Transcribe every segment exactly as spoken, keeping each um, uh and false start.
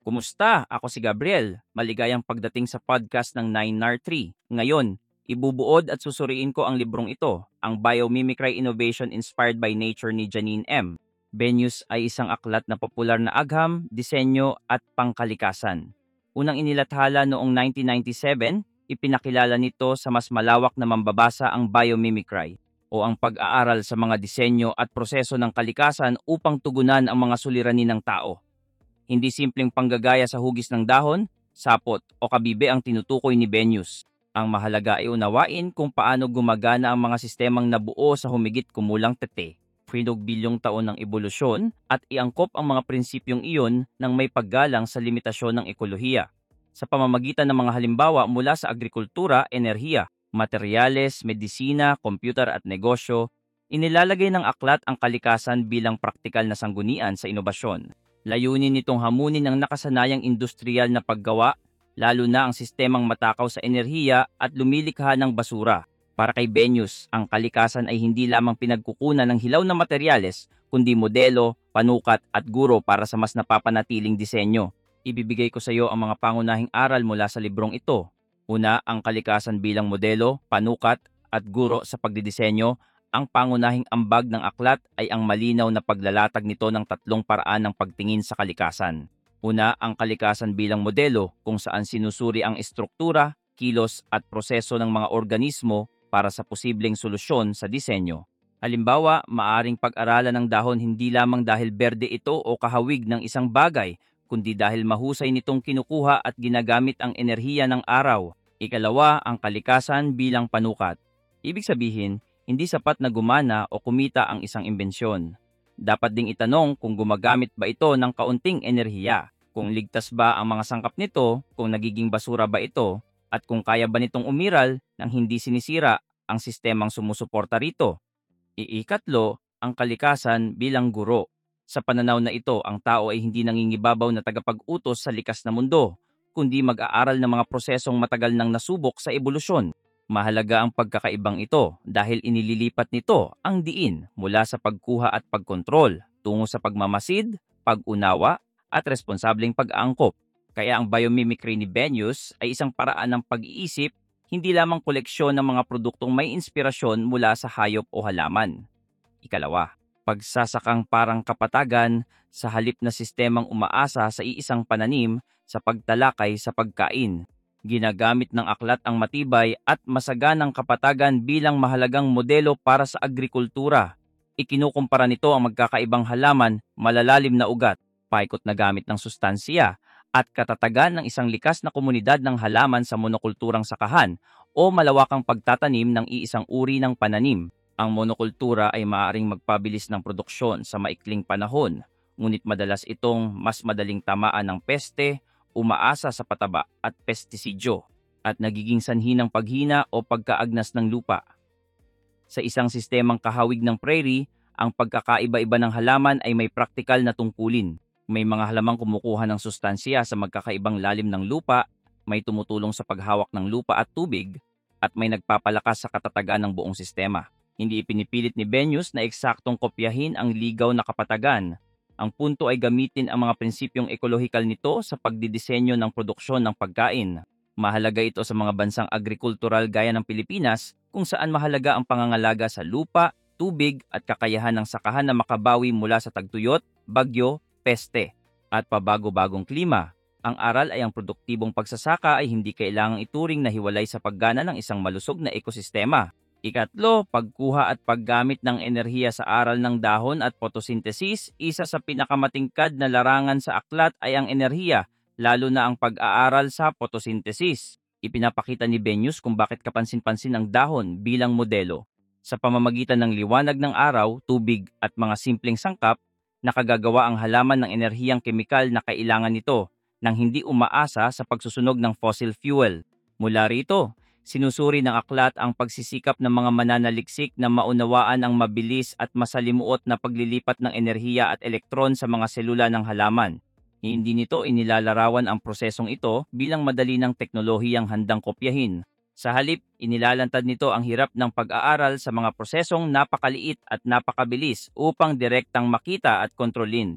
Kumusta? Ako si Gabriel. Maligayang pagdating sa podcast ng nine N A R three. Ngayon, ibubuod at susuriin ko ang librong ito, ang Biomimicry Innovation Inspired by Nature ni Janine M. Venus ay isang aklat na popular na agham, disenyo at pangkalikasan. Unang inilathala noong nineteen ninety-seven, ipinakilala nito sa mas malawak na mambabasa ang biomimicry o ang pag-aaral sa mga disenyo at proseso ng kalikasan upang tugunan ang mga suliranin ng tao. Hindi simpleng panggagaya sa hugis ng dahon, sapot o kabibe ang tinutukoy ni Bennius. Ang mahalaga ay unawain kung paano gumagana ang mga sistemang nabuo sa humigit kumulang tete, bilyong taon ng ebolusyon at iangkop ang mga prinsipyong iyon ng may paggalang sa limitasyon ng ekolohiya. Sa pamamagitan ng mga halimbawa mula sa agrikultura, enerhiya, materyales, medisina, kompyuter at negosyo, inilalagay ng aklat ang kalikasan bilang praktikal na sanggunian sa inobasyon. Layunin nitong hamunin ang nakasanayang industriyal na paggawa, lalo na ang sistemang matakaw sa enerhiya at lumilikha ng basura. Para kay Bennius, ang kalikasan ay hindi lamang pinagkukunan ng hilaw na materyales, kundi modelo, panukat at guro para sa mas napapanatiling disenyo. Ibibigay ko sa iyo ang mga pangunahing aral mula sa librong ito. Una, ang kalikasan bilang modelo, panukat at guro sa pagdidisenyo. Ang pangunahing ambag ng aklat ay ang malinaw na paglalatag nito ng tatlong paraan ng pagtingin sa kalikasan. Una, ang kalikasan bilang modelo kung saan sinusuri ang estruktura, kilos at proseso ng mga organismo para sa posibleng solusyon sa disenyo. Halimbawa, maaring pag-aralan ng dahon hindi lamang dahil berde ito o kahawig ng isang bagay, kundi dahil mahusay nitong kinukuha at ginagamit ang enerhiya ng araw. Ikalawa, ang kalikasan bilang panukat. Ibig sabihin, hindi sapat na gumana o kumita ang isang imbensyon. Dapat ding itanong kung gumagamit ba ito ng kaunting enerhiya, kung ligtas ba ang mga sangkap nito, kung nagiging basura ba ito, at kung kaya ba nitong umiral nang hindi sinisira ang sistemang sumusuporta rito. Iikatlo, ang kalikasan bilang guro. Sa pananaw na ito, ang tao ay hindi nangingibabaw na tagapag-utos sa likas na mundo, kundi mag-aaral ng mga prosesong matagal nang nasubok sa ebolusyon. Mahalaga ang pagkakaibang ito dahil inililipat nito ang diin mula sa pagkuha at pagkontrol tungo sa pagmamasid, pag-unawa at responsableng pag-aangkop. Kaya ang biomimicry ni Bennius ay isang paraan ng pag-iisip, hindi lamang koleksyon ng mga produktong may inspirasyon mula sa hayop o halaman. Ikalawa, pagsasakang parang kapatagan sa halip na sistemang umaasa sa iisang pananim sa pagtalakay sa pagkain. Ginagamit ng aklat ang matibay at masaganang kapatagan bilang mahalagang modelo para sa agrikultura. Ikinukumpara nito ang magkakaibang halaman, malalalim na ugat, paikot na gamit ng sustansiya, at katatagan ng isang likas na komunidad ng halaman sa monokulturang sakahan o malawakang pagtatanim ng iisang uri ng pananim. Ang monokultura ay maaaring magpabilis ng produksyon sa maikling panahon, ngunit madalas itong mas madaling tamaan ng peste, umaasa sa pataba at pestisidyo, at nagiging sanhi ng paghina o pagkaagnas ng lupa. Sa isang sistemang kahawig ng prairie, ang pagkakaiba-iba ng halaman ay may praktikal na tungkulin. May mga halamang kumukuha ng sustansya sa magkakaibang lalim ng lupa, may tumutulong sa paghawak ng lupa at tubig, at may nagpapalakas sa katatagan ng buong sistema. Hindi ipinipilit ni Bennius na eksaktong kopyahin ang ligaw na kapatagan. Ang punto ay gamitin ang mga prinsipyong ekolohikal nito sa pagdidisenyo ng produksyon ng pagkain. Mahalaga ito sa mga bansang agrikultural gaya ng Pilipinas kung saan mahalaga ang pangangalaga sa lupa, tubig at kakayahan ng sakahan na makabawi mula sa tagtuyot, bagyo, peste at pabago-bagong klima. Ang aral ay ang produktibong pagsasaka ay hindi kailangang ituring na hiwalay sa paggana ng isang malusog na ekosistema. Ikatlo, pagkuha at paggamit ng enerhiya sa aral ng dahon at photosynthesis. Isa sa pinakamatingkad na larangan sa aklat ay ang enerhiya, lalo na ang pag-aaral sa photosynthesis. Ipinapakita ni Bennius kung bakit kapansin-pansin ang dahon bilang modelo. Sa pamamagitan ng liwanag ng araw, tubig at mga simpleng sangkap, nakagagawa ang halaman ng enerhiyang kemikal na kailangan nito nang hindi umaasa sa pagsusunog ng fossil fuel. Mula rito, sinusuri ng aklat ang pagsisikap ng mga mananaliksik na maunawaan ang mabilis at masalimuot na paglilipat ng enerhiya at elektron sa mga selula ng halaman. Hindi nito inilalarawan ang prosesong ito bilang madali ng teknolohiyang handang kopyahin. Sa halip, inilalantad nito ang hirap ng pag-aaral sa mga prosesong napakaliit at napakabilis upang direktang makita at kontrolin.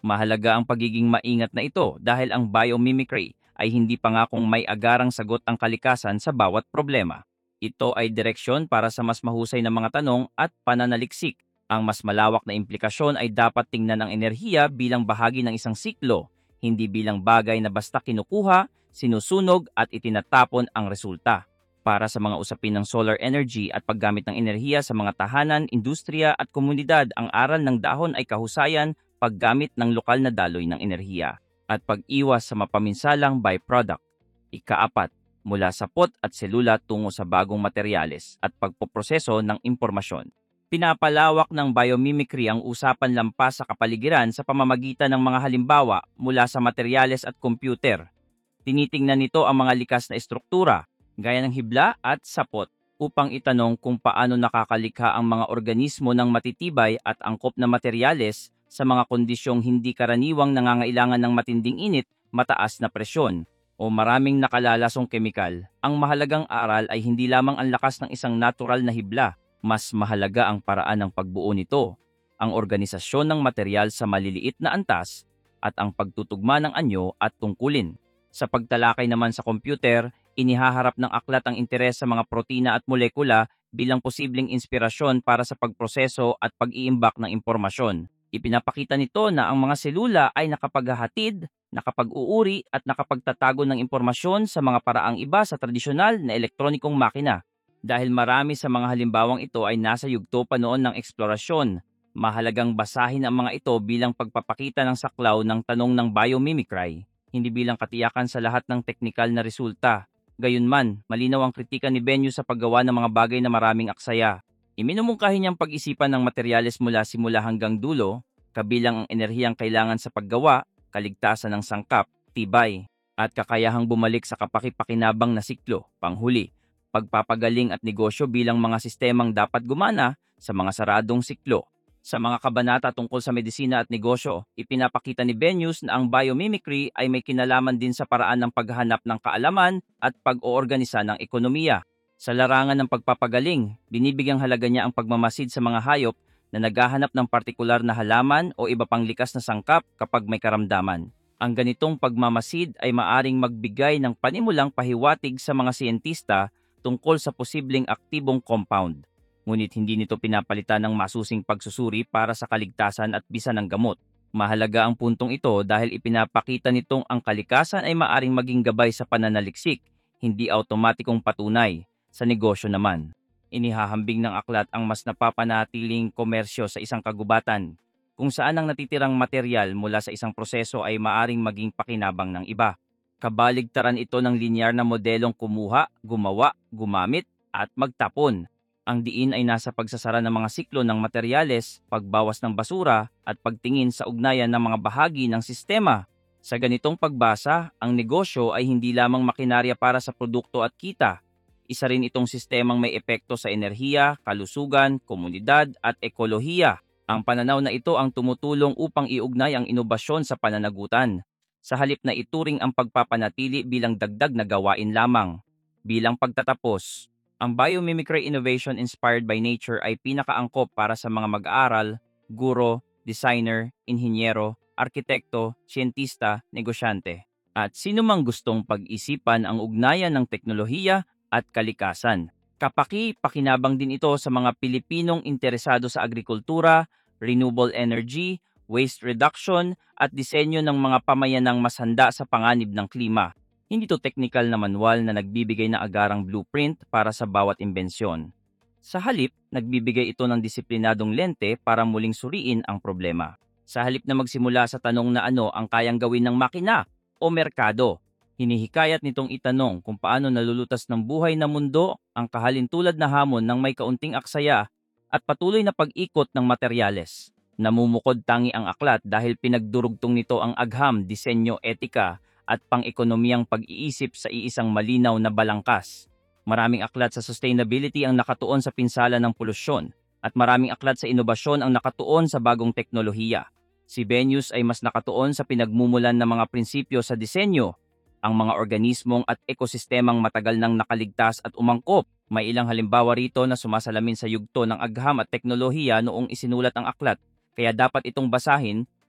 Mahalaga ang pagiging maingat na ito dahil ang biomimicry ay hindi pangakong may agarang sagot ang kalikasan sa bawat problema. Ito ay direksyon para sa mas mahusay na mga tanong at pananaliksik. Ang mas malawak na implikasyon ay dapat tingnan ang enerhiya bilang bahagi ng isang siklo, hindi bilang bagay na basta kinukuha, sinusunog at itinatapon ang resulta. Para sa mga usapin ng solar energy at paggamit ng enerhiya sa mga tahanan, industriya at komunidad, ang aral ng dahon ay kahusayan, paggamit ng lokal na daloy ng enerhiya, at pag-iwas sa mapaminsalang byproduct. Ikaapat, mula sa pot at selula tungo sa bagong materyales at pagpoproseso ng impormasyon. Pinapalawak ng biomimicry ang usapan lampas sa kapaligiran sa pamamagitan ng mga halimbawa mula sa materyales at computer. Tinitingnan nito ang mga likas na estruktura, gaya ng hibla at sapot, upang itanong kung paano nakakalikha ang mga organismo ng matitibay at angkop na materyales sa mga kondisyong hindi karaniwang nangangailangan ng matinding init, mataas na presyon, o maraming nakalalasong kemikal. Ang mahalagang aral ay hindi lamang ang lakas ng isang natural na hibla, mas mahalaga ang paraan ng pagbuo nito, ang organisasyon ng material sa maliliit na antas, at ang pagtutugma ng anyo at tungkulin. Sa pagtalakay naman sa computer, inihaharap ng aklat ang interes sa mga protina at molekula bilang posibleng inspirasyon para sa pagproseso at pag-iimbak ng impormasyon. Ipinapakita nito na ang mga selula ay nakapaghahatid, nakapag-uuri at nakapagtatago ng impormasyon sa mga paraang iba sa tradisyonal na elektronikong makina. Dahil marami sa mga halimbawang ito ay nasa yugto pa noon ng eksplorasyon, mahalagang basahin ang mga ito bilang pagpapakita ng saklaw ng tanong ng biomimicry, hindi bilang katiyakan sa lahat ng teknikal na resulta. Gayunman, malinaw ang kritika ni Benyu sa paggawa ng mga bagay na maraming aksaya. Iminumungkahi niyang pag-isipan ng materyales mula simula hanggang dulo, kabilang ang enerhiyang kailangan sa paggawa, kaligtasan ng sangkap, tibay, at kakayahang bumalik sa kapaki-pakinabang na siklo. Panghuli, pagpapagaling at negosyo bilang mga sistemang dapat gumana sa mga saradong siklo. Sa mga kabanata tungkol sa medisina at negosyo, ipinapakita ni Benyus na ang biomimicry ay may kinalaman din sa paraan ng paghahanap ng kaalaman at pag-oorganisa ng ekonomiya. Sa larangan ng pagpapagaling, binibigyang halaga niya ang pagmamasid sa mga hayop na naghahanap ng partikular na halaman o iba pang likas na sangkap kapag may karamdaman. Ang ganitong pagmamasid ay maaring magbigay ng panimulang pahiwatig sa mga siyentista tungkol sa posibleng aktibong compound. Ngunit hindi nito pinapalitan ng masusing pagsusuri para sa kaligtasan at bisa ng gamot. Mahalaga ang puntong ito dahil ipinapakita nitong ang kalikasan ay maaring maging gabay sa pananaliksik, hindi automatikong patunay. Sa negosyo naman, inihahambing ng aklat ang mas napapanatiling komersyo sa isang kagubatan, kung saan ang natitirang material mula sa isang proseso ay maaring maging pakinabang ng iba. Kabaligtaran ito ng linear na modelong kumuha, gumawa, gumamit, at magtapon. Ang diin ay nasa pagsasara ng mga siklo ng materyales, pagbawas ng basura, at pagtingin sa ugnayan ng mga bahagi ng sistema. Sa ganitong pagbasa, ang negosyo ay hindi lamang makinarya para sa produkto at kita. Isa rin itong sistemang may epekto sa enerhiya, kalusugan, komunidad at ekolohiya. Ang pananaw na ito ang tumutulong upang iugnay ang inobasyon sa pananagutan, sa halip na ituring ang pagpapanatili bilang dagdag na gawain lamang. Bilang pagtatapos, ang biomimicry innovation inspired by nature ay pinakaangkop para sa mga mag-aaral, guro, designer, inhinyero, arkitekto, siyentista, negosyante, at sino mang gustong pag-isipan ang ugnayan ng teknolohiya at kalikasan. Kapaki-pakinabang din ito sa mga Pilipinong interesado sa agrikultura, renewable energy, waste reduction at disenyo ng mga pamayanang mas handa sa panganib ng klima. Hindi ito technical na manual na nagbibigay na agarang blueprint para sa bawat imbensyon. Sa halip, nagbibigay ito ng disiplinadong lente para muling suriin ang problema. Sa halip na magsimula sa tanong na ano ang kayang gawin ng makina o merkado, hinihikayat nitong itanong kung paano nalulutas ng buhay na mundo ang kahalintulad na hamon ng may kaunting aksaya at patuloy na pag-ikot ng materyales. Namumukod tangi ang aklat dahil pinagdurugtong nito ang agham, disenyo, etika at pang-ekonomiyang pag-iisip sa iisang malinaw na balangkas. Maraming aklat sa sustainability ang nakatuon sa pinsala ng polusyon at maraming aklat sa inobasyon ang nakatuon sa bagong teknolohiya. Si Benyus ay mas nakatuon sa pinagmumulan ng mga prinsipyo sa disenyo, ang mga organismong at ekosistemang matagal nang nakaligtas at umangkop. May ilang halimbawa rito na sumasalamin sa yugto ng agham at teknolohiya noong isinulat ang aklat, kaya dapat itong basahin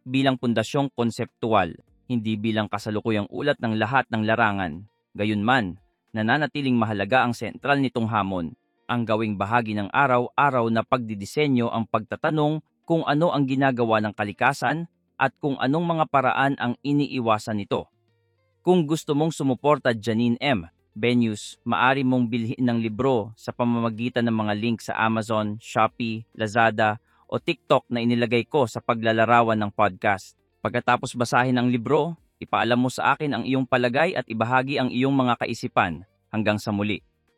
bilang pundasyong konseptual, hindi bilang kasalukuyang ulat ng lahat ng larangan. Gayunman, nananatiling mahalaga ang sentral nitong hamon, ang gawing bahagi ng araw-araw na pagdidisenyo ang pagtatanong kung ano ang ginagawa ng kalikasan at kung anong mga paraan ang iniiwasan nito. Kung gusto mong sumuporta Janine M. Benius, maari mong bilhin ng libro sa pamamagitan ng mga link sa Amazon, Shopee, Lazada o TikTok na inilagay ko sa paglalarawan ng podcast. Pagkatapos basahin ang libro, ipaalam mo sa akin ang iyong palagay at ibahagi ang iyong mga kaisipan. Hanggang sa muli.